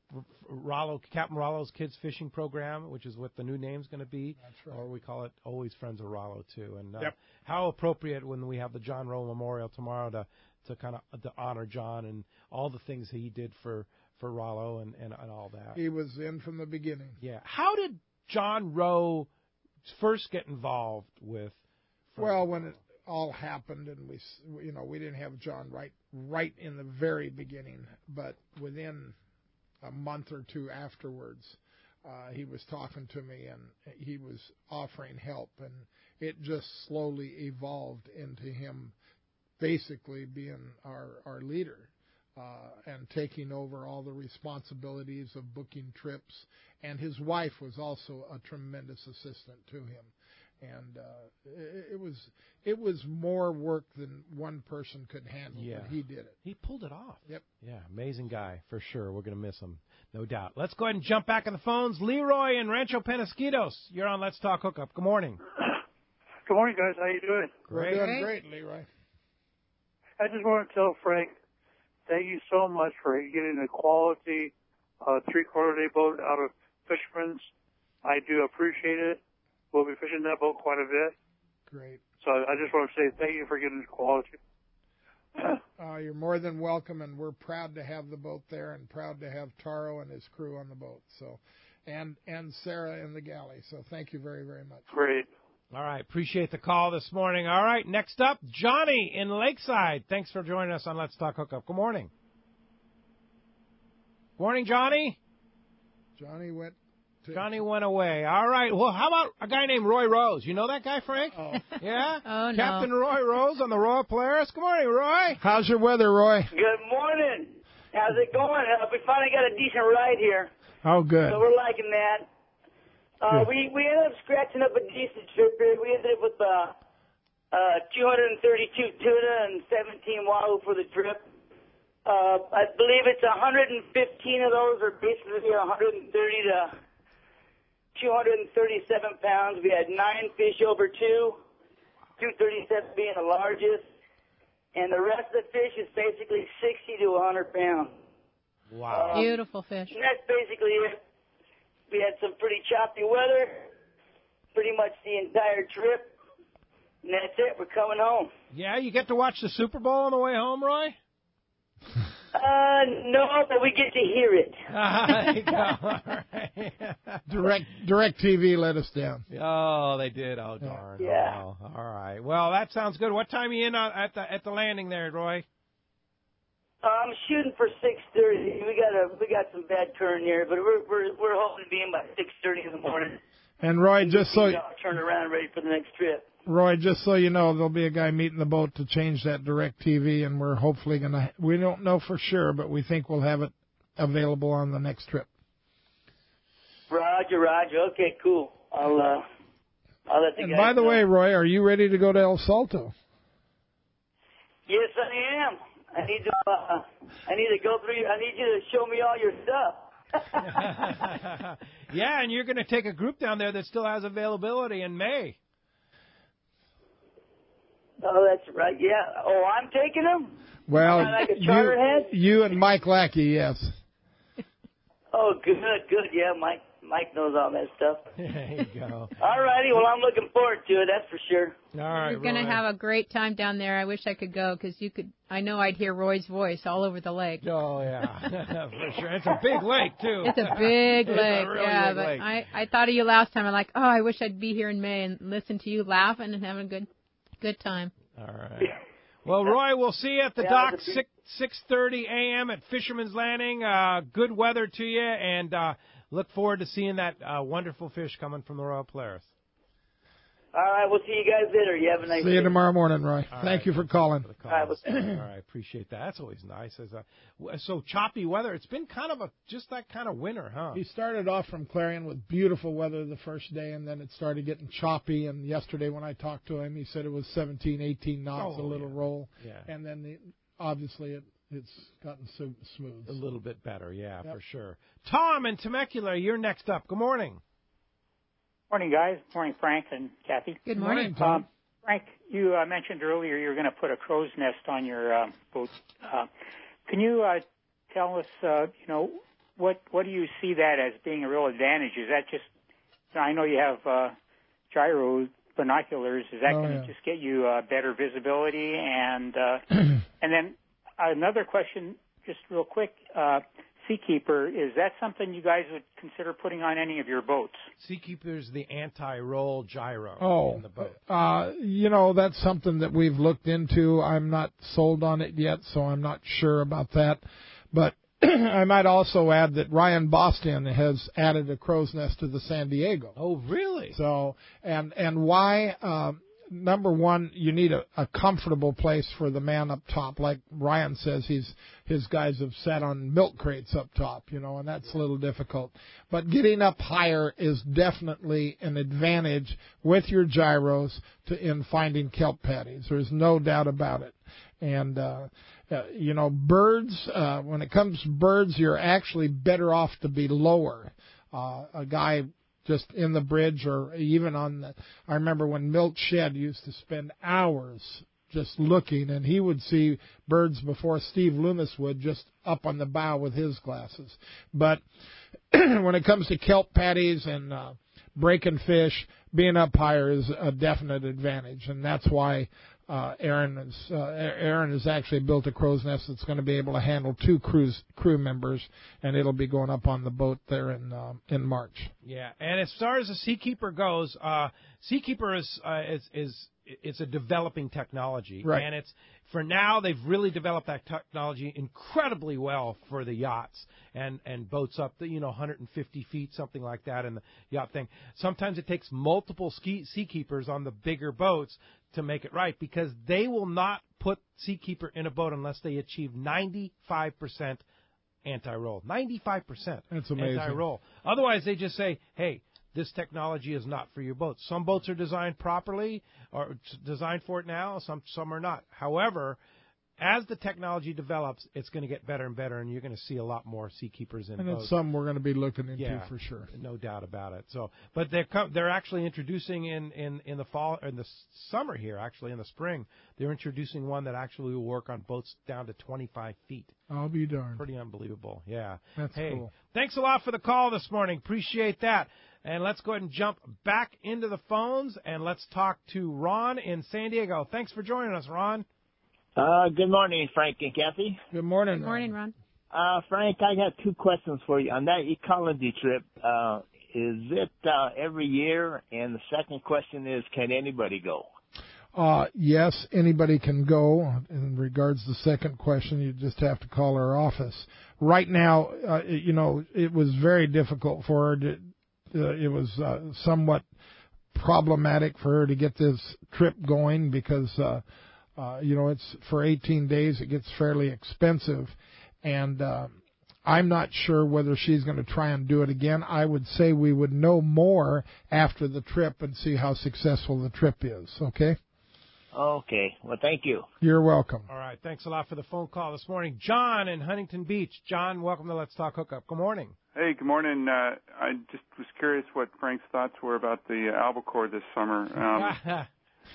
Rollo, Captain Rollo's Kids Fishing Program, which is what the new name's going to be. That's right. Or we call it Always Friends of Rollo, too. And uh, Yep. how appropriate when we have the John Rowe Memorial tomorrow to, to kind of to honor John and all the things he did for, for Rollo and, and, and all that. he was in from the beginning. Yeah. How did John Rowe first get involved with? Well, when it all happened, and we, s- you know, we didn't have John right right in the very beginning, but within a month or two afterwards, uh, he was talking to me, and he was offering help, and it just slowly evolved into him basically being our our leader. Uh, and taking over all the responsibilities of booking trips, and his wife was also a tremendous assistant to him. And uh, it, it was it was more work than one person could handle, Yeah. but he did it. He pulled it off. Yep. Yeah, amazing guy, for sure. We're going to miss him, no doubt. Let's go ahead and jump back on the phones. Leroy in Rancho Penasquitos, you're on Let's Talk Hookup. Good morning. Good morning, guys. How you doing? Great. We're doing great, Leroy. I just want to tell Frank, thank you so much for getting a quality uh, three-quarter day boat out of Fisherman's. I do appreciate it. We'll be fishing that boat quite a bit. Great. So I just want to say thank you for getting the quality. Uh, you're more than welcome, and we're proud to have the boat there, and proud to have Taro and his crew on the boat. So, and and Sarah in the galley. So thank you very very much. Great. All right, appreciate the call this morning. All right, next up, Johnny in Lakeside. Thanks for joining us on Let's Talk Hookup. Good morning. Morning, Johnny. Johnny went Johnny went away. All right. Well, how about a guy named Roy Rose? You know that guy, Frank? Oh. Yeah? Oh, no. Captain Roy Rose on the Royal Polaris. Good morning, Roy. How's your weather, Roy? Good morning. How's it going? Uh, we finally got a decent ride here. Oh, good. So we're liking that. Uh, we, we ended up scratching up a decent trip here. We ended up with uh, uh, two hundred thirty-two tuna and seventeen wahoo for the trip. Uh, I believe it's one hundred fifteen of those are basically one hundred thirty to two hundred thirty-seven pounds. We had nine fish over two, two thirty-seven being the largest. And the rest of the fish is basically sixty to one hundred pounds. Wow. Um, Beautiful fish. And that's basically it. We had some pretty choppy weather, pretty much the entire trip. And that's it. We're coming home. Yeah, you get to watch the Super Bowl on the way home, Roy? Uh, no, but we get to hear it. Direct Direct T V let us down. Oh, they did. Oh, darn. Yeah. Oh, all right. Well, that sounds good. What time are you in uh, at the at the landing there, Roy? Uh, I'm shooting for six thirty. We got a we got some bad current here, but we're we're we're hoping to be in by six thirty in the morning. And Roy, just so You know, turn around ready for the next trip. Roy, just so you know, there'll be a guy meeting the boat to change that Direct T V, and we're hopefully gonna. We don't know for sure, but we think we'll have it available on the next trip. Roger, Roger. Okay, cool. I'll uh, I'll let the And guys by the know. way, Roy, are you ready to go to El Salto? Yes, I am. I need to. Uh, I need to go through. I need you to show me all your stuff. Yeah, and you're going to take a group down there that still has availability in May. Oh, that's right. Yeah. Oh, I'm taking them. Well, Am I like a you, charterhead? you and Mike Lackey, yes. Oh, good, good. Yeah, Mike. Mike knows all that stuff. There you go. All righty. Well, I'm looking forward to it. That's for sure. All right, You're going to Roy. have a great time down there. I wish I could go because you could. I know I'd hear Roy's voice all over the lake. Oh, yeah, for sure. It's a big lake, too. It's a big It's lake, a really yeah. big But lake. I, I thought of you last time. I'm like, oh, I wish I'd be here in May and listen to you laughing and having a good, good time. All right. Well, Roy, we'll see you at the Yeah, dock it's a six six thirty a.m. at Fisherman's Landing. Uh, good weather to you, and uh, look forward to seeing that uh, wonderful fish coming from the Royal Polaris. All right. We'll see you guys later. You have a nice See you day. tomorrow morning, Roy. All Thank right. you for calling. For the All right, calls. we'll see you. All right, appreciate that. That's always nice. As a, so choppy weather. It's been kind of a just that kind of winter, huh? He started off from Clarion with beautiful weather the first day, and then it started getting choppy. And yesterday when I talked to him, he said it was seventeen, eighteen knots, Oh, a little yeah. roll. Yeah. And then the, obviously it, it's gotten so smooth. A little bit better, yeah, Yep. for sure. Tom in Temecula, you're next up. Good morning. Morning, guys. Morning, Frank and Kathy. Good morning, Tom. Um, Frank, you uh, mentioned earlier you were going to put a crow's nest on your uh, boat. Uh, can you uh, tell us, uh, you know, what what do you see that as being a real advantage? Is that just, I know you have uh, gyro binoculars. Is that Oh, going to yeah. just get you uh, better visibility? And uh, and then another question, just real quick. Uh, Seakeeper, is that something you guys would consider putting on any of your boats? Seakeeper's the anti-roll gyro Oh, in the boat. uh, you know, that's something that we've looked into. I'm not sold on it yet, so I'm not sure about that. But I might also add that Ryan Boston has added a crow's nest to the San Diego. Oh, really? So, and and why? Um, number one, you need a, a comfortable place for the man up top. Like Ryan says, he's his guys have sat on milk crates up top, you know, and that's a little difficult. But getting up higher is definitely an advantage with your gyros to in finding kelp patties. There's no doubt about it. And uh, uh, you know, birds. Uh, when it comes to birds, you're actually better off to be lower. Uh, a guy just in the bridge or even on the, I remember when Milt Shedd used to spend hours just looking, and he would see birds before Steve Loomis would, just up on the bow with his glasses. But when it comes to kelp patties and uh, breaking fish, being up higher is a definite advantage, and that's why uh, Aaron is uh, Aaron has actually built a crow's nest that's going to be able to handle two crews crew members, and it'll be going up on the boat there in uh, in March. Yeah, and as far as the Seakeeper goes, uh, Seakeeper is uh, is is it's a developing technology, Right. and it's for now, they've really developed that technology incredibly well for the yachts and, and boats up to, you know, one hundred fifty feet, something like that in the yacht thing. Sometimes it takes multiple ski, seakeepers on the bigger boats to make it right, because they will not put Seakeeper in a boat unless they achieve ninety-five percent anti-roll. ninety-five percent That's amazing. Anti-roll. Otherwise, they just say, hey, this technology is not for your boat. Some boats are designed properly or designed for it now. Some some are not. However, as the technology develops, it's going to get better and better, and you're going to see a lot more Seakeepers in and boats. it's some we're going to be looking into yeah, for sure. No doubt about it. So, but they're co- they're actually introducing in, in, in the fall in the summer here, actually in the spring, they're introducing one that actually will work on boats down to twenty-five feet. I'll be darned. Pretty unbelievable. Yeah. That's hey, cool. Thanks a lot for the call this morning. Appreciate that. And let's go ahead and jump back into the phones, and let's talk to Ron in San Diego. Thanks for joining us, Ron. Uh, good morning, Frank and Kathy. Good morning. Good morning, Ron. Uh, Frank, I got two questions for you. On that ecology trip, uh, is it uh, every year? And the second question is, can anybody go? Uh, yes, anybody can go. In regards to the second question, you just have to call our office. Right now, uh, you know, it was very difficult for her to, uh, it was uh, somewhat problematic for her to get this trip going because, uh, uh, you know, it's for eighteen days, it gets fairly expensive. And uh, I'm not sure whether she's going to try and do it again. I would say we would know more after the trip and see how successful the trip is, okay? Okay. Well, thank you. You're welcome. All right. Thanks a lot for the phone call this morning. John in Huntington Beach. John, welcome to Let's Talk Hookup. Good morning. Hey, good morning. Uh, I just was curious what Frank's thoughts were about the uh, albacore this summer. Um,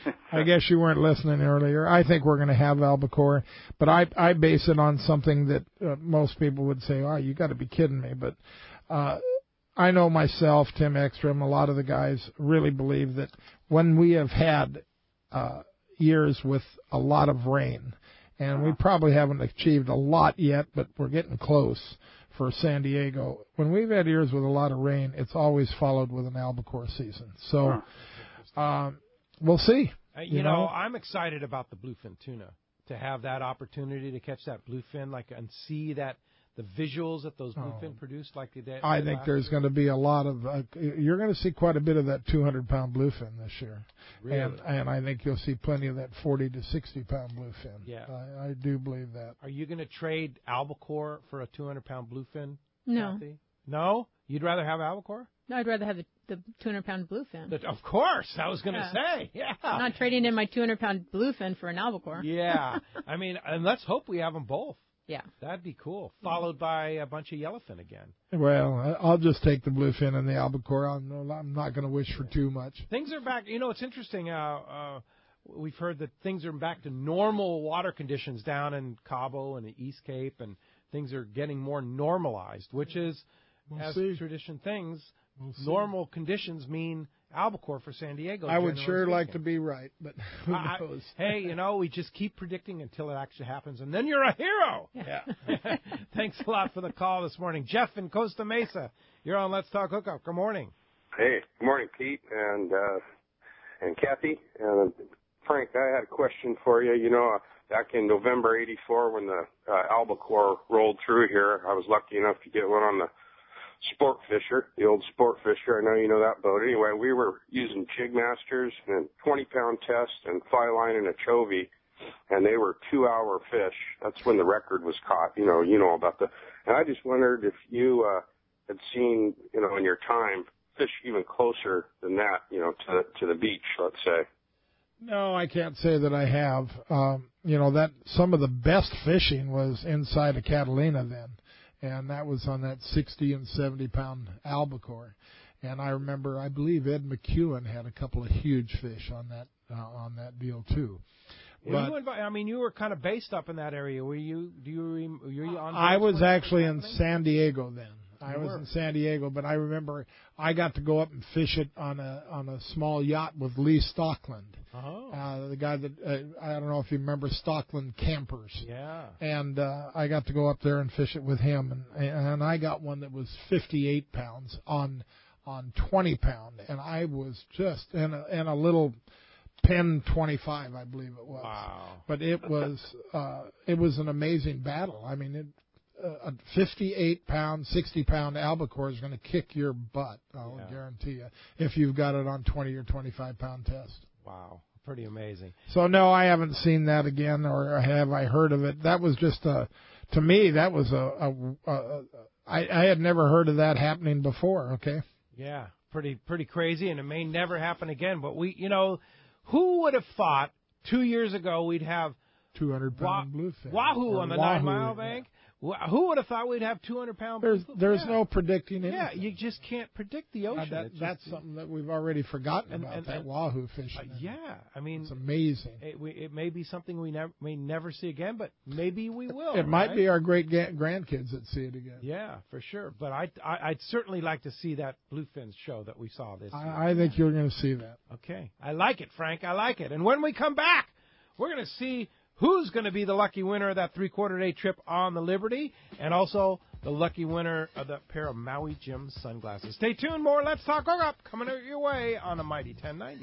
I guess you weren't listening earlier. I think we're going to have albacore, but I I base it on something that uh, most people would say, oh, you got to be kidding me. But uh, I know myself, Tim Ekstrom, a lot of the guys really believe that when we have had uh, years with a lot of rain, and we probably haven't achieved a lot yet, but we're getting close for San Diego. When we've had years with a lot of rain, it's always followed with an albacore season. So um, we'll see. Uh, you, you know, know, I'm excited about the bluefin tuna, to have that opportunity to catch that bluefin, like, and see that the visuals that those bluefin Oh. produce, like they did. I think there's going to be a lot of, uh, you're going to see quite a bit of that two hundred pound bluefin this year. Really? And, and I think you'll see plenty of that forty to sixty pound bluefin. Yeah. I, I do believe that. Are you going to trade albacore for a two hundred pound bluefin? No. Kathy? No? You'd rather have albacore? No, I'd rather have the, the two hundred pound bluefin. But of course, I was going to Yeah. say, yeah. I'm not trading in my two hundred pound bluefin for an albacore. Yeah. I mean, and let's hope we have them both. Yeah. That'd be cool. Followed by a bunch of yellowfin again. Well, I- I'll just take the bluefin and the albacore. I'm, I'm not going to wish for too much. Things are back. You know, it's interesting. Uh, uh, we've heard that things are back to normal water conditions down in Cabo and the East Cape, and things are getting more normalized, which is, We'll as see. tradition things, We'll see. normal conditions mean albacore for San Diego. I would generally sure like to speaking. be right, but who I- knows? Hey, you know, we just keep predicting until it actually happens, and then you're a hero. Yeah. Thanks a lot for the call this morning. Jeff in Costa Mesa, you're on Let's Talk Hookup. Good morning. Hey, good morning, Pete and uh, and Kathy and Frank. I had a question for you. You know, uh, back in November eighty-four, when the uh, albacore rolled through here, I was lucky enough to get one on the Sport Fisher, the old Sport Fisher. I know you know that boat. Anyway, we were using jig masters and twenty pound test and fly line and a chovy, and they were two hour fish. That's when the record was caught. You know, you know about the. And I just wondered if you uh, had seen, you know, in your time, fish even closer than that, you know, to the, to the beach, let's say. No, I can't say that I have. Um, you know, that some of the best fishing was inside of Catalina then, and that was on that sixty and seventy pound albacore. And I remember, I believe Ed McEwen had a couple of huge fish on that uh, on that deal too. Were But you invi- I mean, you were kind of based up in that area. Were you? Do you? rem- Were you on? I boats was when that actually in happening? San Diego then. I You was were. in San Diego, but I remember I got to go up and fish it on a on a small yacht with Lee Stockland. Oh. Uh, the guy that uh, I don't know if you remember Stockland Campers. Yeah. And uh, I got to go up there and fish it with him, and and I got one that was fifty-eight pounds on on twenty pound, and I was just and a, and a little Penn twenty-five, I believe it was. Wow. But it was uh, it was an amazing battle. I mean, it, uh, a fifty-eight pound, sixty pound albacore is going to kick your butt. I'll Yeah. guarantee you if you've got it on twenty or twenty-five pound test. Wow, pretty amazing. So no, I haven't seen that again, or have I heard of it? That was just a, to me, that was a, a, a, a I, I had never heard of that happening before. Okay. Yeah, pretty pretty crazy, and it may never happen again. But we, you know, who would have thought two years ago we'd have two hundred pound wa- bluefin wahoo or on the wahoo, nine mile yeah. bank? Wh- Who would have thought we'd have two hundred pound? There's bluefin? there's yeah. no predicting anything. Yeah, you just can't predict the Uh, ocean. that, It's that's just- something that we've already forgotten And- about. and- that and- wahoo fishing. Uh, yeah, I mean, it's amazing. It, we, it may be something we never may never see again, but maybe we will. It might right? be our great ga- grandkids that see it again. Yeah, for sure. But I, I I'd certainly like to see that bluefin show that we saw this year. I, I think you're going to see that. Okay. I like it, Frank. I like it. And when we come back, we're going to see who's going to be the lucky winner of that three-quarter day trip on the Liberty, and also the lucky winner of that pair of Maui Jim sunglasses. Stay tuned. More Let's Talk Hookup coming your way on a Mighty ten ninety.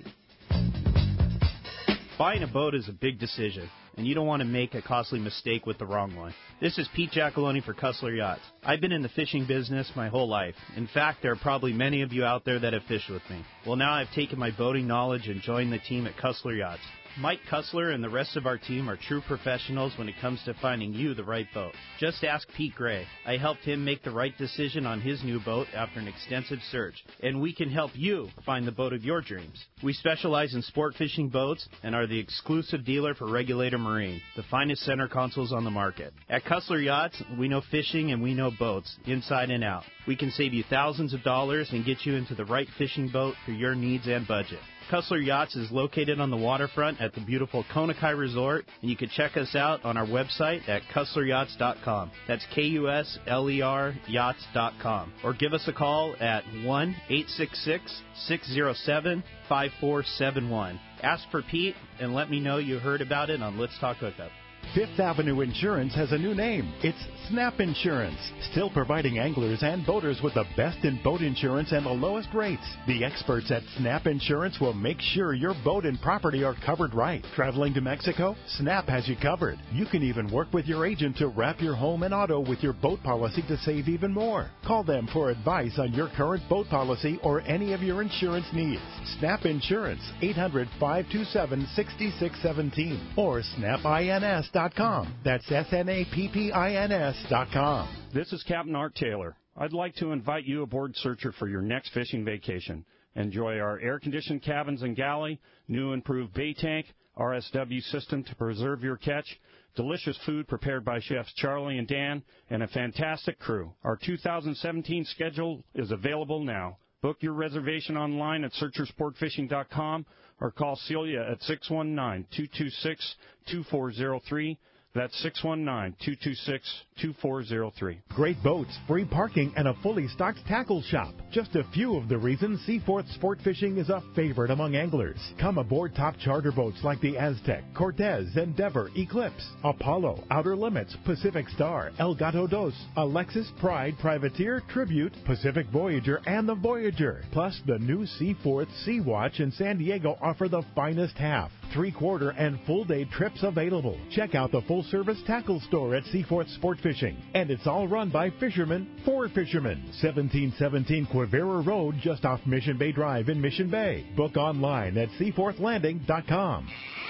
Buying a boat is a big decision, and you don't want to make a costly mistake with the wrong one. This is Pete Giacalone for Cussler Yachts. I've been in the fishing business my whole life. In fact, there are probably many of you out there that have fished with me. Well, now I've taken my boating knowledge and joined the team at Cussler Yachts. Mike Cussler and the rest of our team are true professionals when it comes to finding you the right boat. Just ask Pete Gray. I helped him make the right decision on his new boat after an extensive search, and we can help you find the boat of your dreams. We specialize in sport fishing boats and are the exclusive dealer for Regulator Marine, the finest center consoles on the market. At Cussler Yachts, we know fishing and we know boats, inside and out. We can save you thousands of dollars and get you into the right fishing boat for your needs and budget. Cussler Yachts is located on the waterfront at the beautiful Konakai Resort, and you can check us out on our website at Cussler Yachts dot com. That's K U S L E R yachts dot com. Or give us a call at one eight six six, six zero seven, five four seven one. Ask for Pete and let me know you heard about it on Let's Talk Hookup. Fifth Avenue Insurance has a new name. It's Snap Insurance, still providing anglers and boaters with the best in boat insurance and the lowest rates. The experts at Snap Insurance will make sure your boat and property are covered right. Traveling to Mexico? Snap has you covered. You can even work with your agent to wrap your home and auto with your boat policy to save even more. Call them for advice on your current boat policy or any of your insurance needs. Snap Insurance, eight hundred, five two seven, six six one seven or snap ins dot com. That's S N A P P I N S dot com. This is Captain Art Taylor. I'd like to invite you aboard Searcher for your next fishing vacation. Enjoy our air-conditioned cabins and galley, new improved bait tank, R S W system to preserve your catch, delicious food prepared by chefs Charlie and Dan, and a fantastic crew. Our two thousand seventeen schedule is available now. Book your reservation online at searcher sport fishing dot com or call Celia at six one nine, two two six, two four zero three. That's six one nine, two two six, two four zero three. Great boats, free parking, and a fully stocked tackle shop. Just a few of the reasons Seaforth Sport Fishing is a favorite among anglers. Come aboard top charter boats like the Aztec, Cortez, Endeavor, Eclipse, Apollo, Outer Limits, Pacific Star, El Gato Dos, Alexis, Pride, Privateer, Tribute, Pacific Voyager, and the Voyager. Plus, the new Seaforth Sea Watch in San Diego offer the finest half, three-quarter, and full-day trips available. Check out the full-service tackle store at Seaforth Sport Fishing. And it's all run by fishermen for fishermen. seventeen seventeen Quivira Road, just off Mission Bay Drive in Mission Bay. Book online at seaforth landing dot com.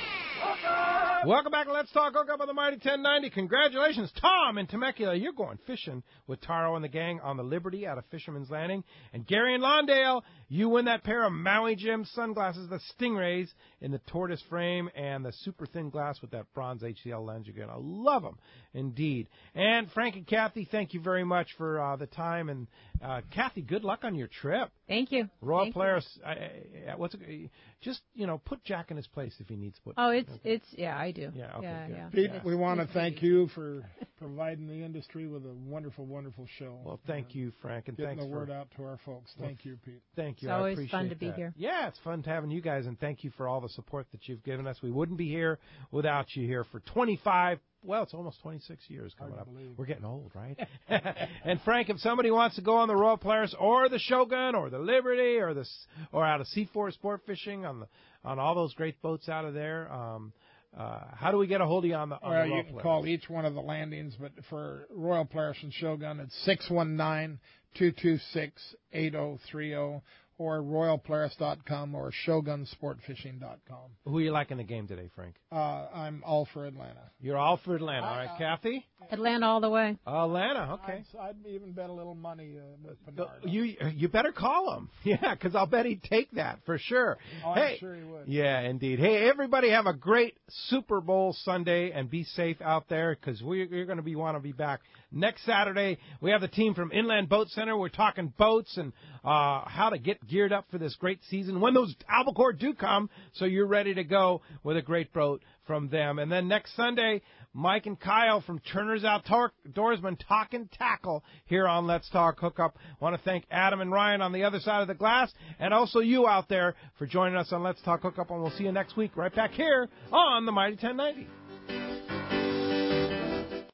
Welcome back to Let's Talk Hookup on the Mighty ten ninety. Congratulations, Tom in Temecula. You're going fishing with Taro and the gang on the Liberty out of Fisherman's Landing. And Gary in Lawndale, you win that pair of Maui Jim sunglasses, the Stingrays, in the tortoise frame and the super thin glass with that bronze H C L lens. You're going to love them, indeed. And Frank and Kathy, thank you very much for uh, the time. And uh, Kathy, good luck on your trip. Thank you. Royal Thank Polaris, I, I, what's it, just, you know, put Jack in his place if he needs put. Oh, it's, okay. it's, yeah, I do. Yeah, okay, yeah, good. yeah. Pete, It's, we want to it's thank easy. you for providing the industry with a wonderful, wonderful show. Well, thank you, Frank, and Getting thanks the for word out to our folks. Thank you, Pete. Thank you. It's I always appreciate fun to be that. here. Yeah, it's fun having you guys, and thank you for all the support that you've given us. We wouldn't be here without you here for twenty-five. Well, it's almost twenty-six years coming up. We're getting old, right? And Frank, if somebody wants to go on the Royal Polaris or the Shogun or the Liberty or the or out of Seaforth Sport Fishing on the on all those great boats out of there. Um, uh, how do we get a hold of you on the on Well, the you Royal can Polaris? call each one of the landings, but for Royal Polaris and Shogun, it's six one nine, two two six, eight zero three zero or royal polaris dot com or shogun sport fishing dot com. Who are you liking the game today, Frank? Uh, I'm all for Atlanta. You're all for Atlanta. All right, Uh, Kathy? Atlanta all the way. Atlanta, okay. I'd, I'd even bet a little money uh, with Pinard. You you better call him. Yeah, because I'll bet he'd take that for sure. Oh, I'm hey, sure he would. Yeah, indeed. Hey, everybody have a great Super Bowl Sunday and be safe out there because we're, we're going to be want to be back next Saturday. We have the team from Inland Boat Center. We're talking boats and uh, how to get geared up for this great season when those albacore do come, so you're ready to go with a great boat from them. And then next Sunday, Mike and Kyle from Turner's Outdoorsman talking tackle here on Let's Talk Hookup. Want to thank Adam and Ryan on the other side of the glass, and also you out there for joining us on Let's Talk Hookup, and we'll see you next week right back here on the Mighty ten ninety.